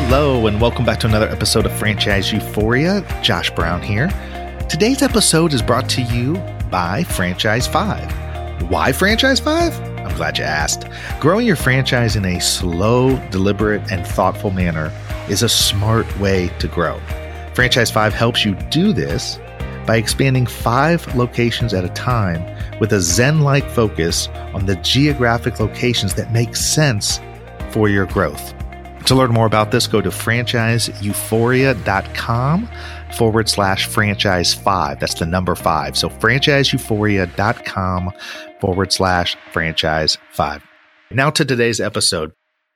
Hello, and welcome back to another episode of Franchise Euphoria. Josh Brown here. Today's episode is brought to you by Franchise 5. Why Franchise 5? I'm glad you asked. Growing your franchise in a slow, deliberate, and thoughtful manner is a smart way to grow. Franchise 5 helps you do this by expanding 5 locations at a time with a Zen-like focus on the geographic locations that make sense for your growth. To learn more about this, go to franchiseeuphoria.com/franchise5. That's the number 5. So franchiseeuphoria.com/franchise5. Now to today's episode.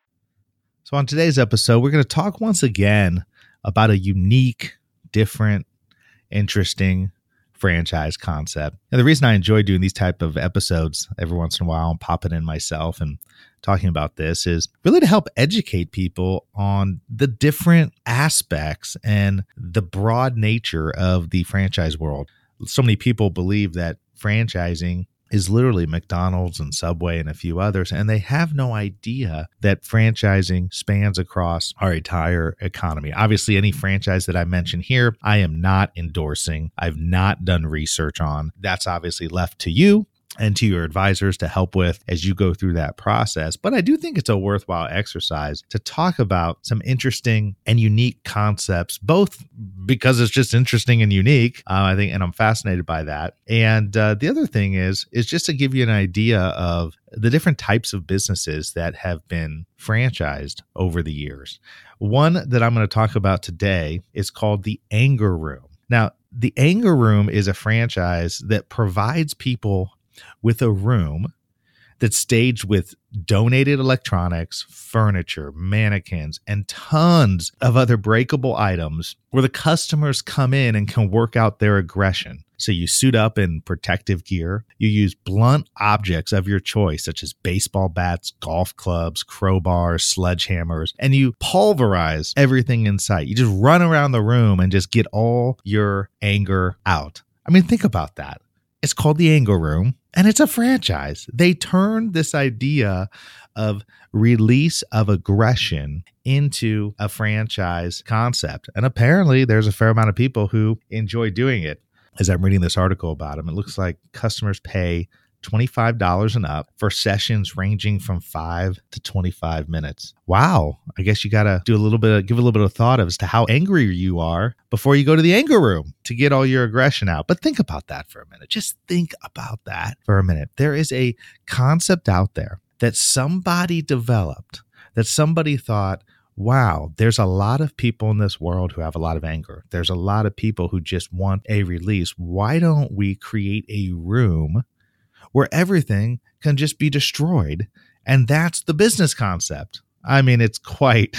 So on today's episode, we're going to talk once again about a unique, different, interesting franchise concept. And the reason I enjoy doing these type of episodes every once in a while and popping in myself and talking about this is really to help educate people on the different aspects and the broad nature of the franchise world. So many people believe that franchising is literally McDonald's and Subway and a few others, and they have no idea that franchising spans across our entire economy. Obviously, any franchise that I mention here, I am not endorsing. I've not done research on. That's obviously left to you and to your advisors to help with as you go through that process. But I do think it's a worthwhile exercise to talk about some interesting and unique concepts, both because it's just interesting and unique, I think, and I'm fascinated by that. And the other thing is just to give you an idea of the different types of businesses that have been franchised over the years. One that I'm going to talk about today is called the Anger Room. Now, the Anger Room is a franchise that provides people with a room that's staged with donated electronics, furniture, mannequins, and tons of other breakable items where the customers come in and can work out their aggression. So you suit up in protective gear, you use blunt objects of your choice, such as baseball bats, golf clubs, crowbars, sledgehammers, and you pulverize everything in sight. You just run around the room and just get all your anger out. I mean, think about that. It's called the Anger Room, and it's a franchise. They turned this idea of release of aggression into a franchise concept. And apparently there's a fair amount of people who enjoy doing it. As I'm reading this article about them, it looks like customers pay $25 and up for sessions ranging from 5 to 25 minutes. Wow. I guess you got to give a little bit of thought as to how angry you are before you go to the Anger Room to get all your aggression out. But think about that for a minute. Just think about that for a minute. There is a concept out there that somebody developed, that somebody thought, wow, there's a lot of people in this world who have a lot of anger. There's a lot of people who just want a release. Why don't we create a room where everything can just be destroyed? And that's the business concept. I mean, it's quite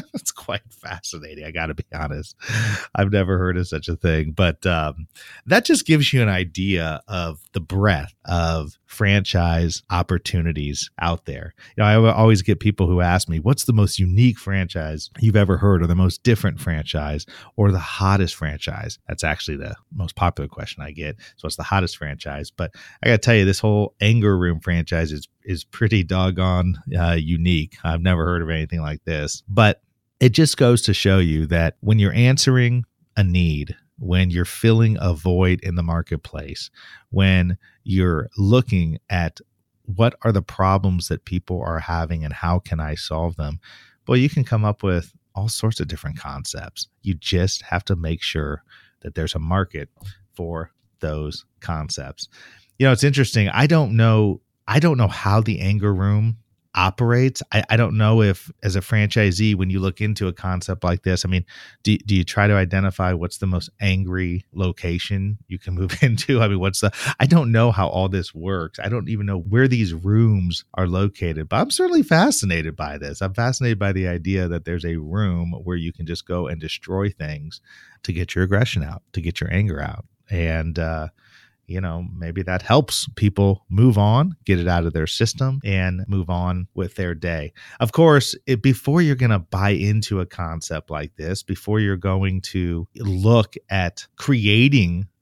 fascinating. I got to be honest. I've never heard of such a thing, but that just gives you an idea of the breadth of franchise opportunities out there. You know, I always get people who ask me, what's the most unique franchise you've ever heard, or the most different franchise, or the hottest franchise? That's actually the most popular question I get. So what's the hottest franchise? But I got to tell you, this whole Anger Room franchise is pretty doggone unique. I've never heard of anything like this, but it just goes to show you that when you're answering a need, when you're filling a void in the marketplace, when you're looking at what are the problems that people are having and how can I solve them, well, you can come up with all sorts of different concepts. You just have to make sure that there's a market for those concepts. You know, it's interesting. I don't know how the Anger Room operates. I don't know if, as a franchisee, when you look into a concept like this, I mean, do you try to identify what's the most angry location you can move into? I mean, I don't know how all this works. I don't even know where these rooms are located, but I'm certainly fascinated by this. I'm fascinated by the idea that there's a room where you can just go and destroy things to get your aggression out, to get your anger out. And, you know, maybe that helps people move on, get it out of their system, and move on with their day. Of course, before you're going to buy into a concept like this, before you're going to look at creating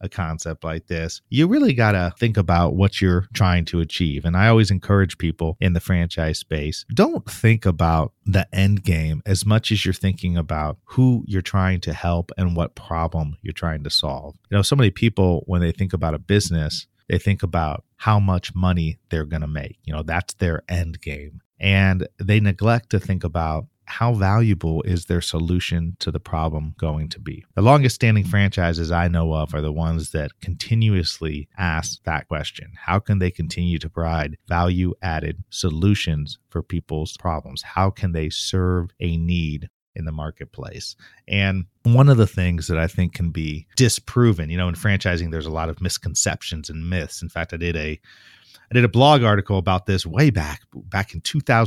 a concept like this, you really got to think about what you're trying to achieve. And I always encourage people in the franchise space, don't think about the end game as much as you're thinking about who you're trying to help and what problem you're trying to solve. So many people, when they think about a business, they think about how much money they're going to make. That's their end game. And they neglect to think about how valuable is their solution to the problem going to be. The longest standing franchises I know of are the ones that continuously ask that question. How can they continue to provide value-added solutions for people's problems? How can they serve a need in the marketplace? And one of the things that I think can be disproven, in franchising, there's a lot of misconceptions and myths. In fact, I did a blog article about this way back in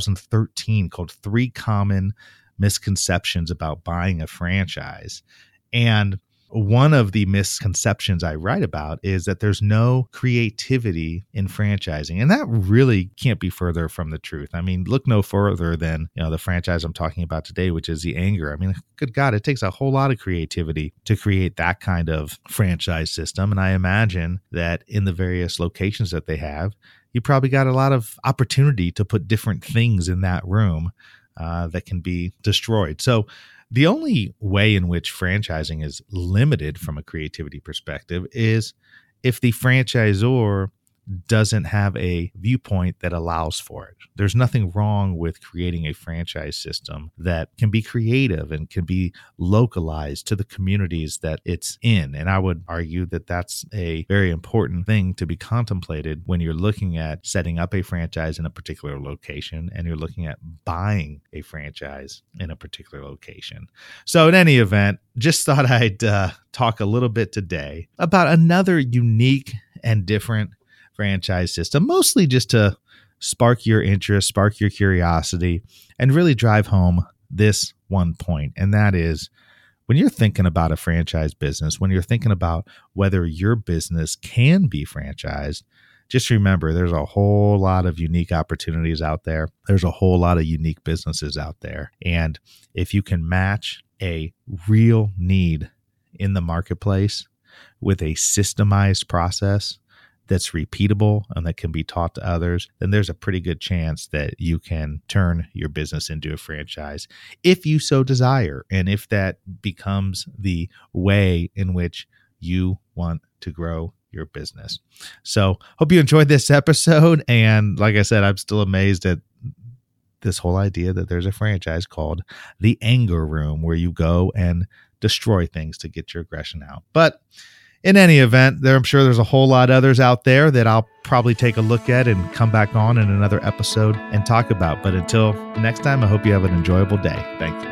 2013 called 3 Common Misconceptions About Buying a Franchise. And one of the misconceptions I write about is that there's no creativity in franchising. And that really can't be further from the truth. I mean, look no further than, the franchise I'm talking about today, which is the Anger. I mean, good God, it takes a whole lot of creativity to create that kind of franchise system. And I imagine that in the various locations that they have, you probably got a lot of opportunity to put different things in that room that can be destroyed. So the only way in which franchising is limited from a creativity perspective is if the franchisor doesn't have a viewpoint that allows for it. There's nothing wrong with creating a franchise system that can be creative and can be localized to the communities that it's in. And I would argue that that's a very important thing to be contemplated when you're looking at setting up a franchise in a particular location and you're looking at buying a franchise in a particular location. So in any event, just thought I'd talk a little bit today about another unique and different franchise system, mostly just to spark your interest, spark your curiosity, and really drive home this one point. And that is, when you're thinking about a franchise business, when you're thinking about whether your business can be franchised, just remember there's a whole lot of unique opportunities out there. There's a whole lot of unique businesses out there. And if you can match a real need in the marketplace with a systemized process that's repeatable and that can be taught to others, then there's a pretty good chance that you can turn your business into a franchise if you so desire, and if that becomes the way in which you want to grow your business. So hope you enjoyed this episode. And like I said, I'm still amazed at this whole idea that there's a franchise called the Anger Room where you go and destroy things to get your aggression out. But in any event, I'm sure there's a whole lot others out there that I'll probably take a look at and come back on in another episode and talk about. But until next time, I hope you have an enjoyable day. Thank you.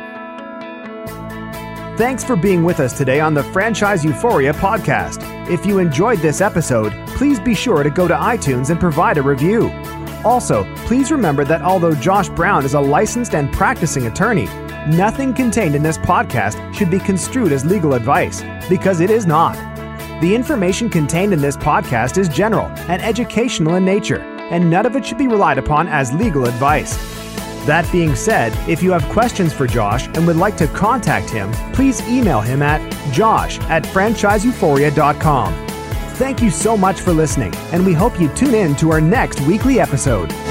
Thanks for being with us today on the Franchise Euphoria podcast. If you enjoyed this episode, please be sure to go to iTunes and provide a review. Also, please remember that although Josh Brown is a licensed and practicing attorney, nothing contained in this podcast should be construed as legal advice, because it is not. The information contained in this podcast is general and educational in nature, and none of it should be relied upon as legal advice. That being said, if you have questions for Josh and would like to contact him, please email him at josh@franchiseeuphoria.com. Thank you so much for listening, and we hope you tune in to our next weekly episode.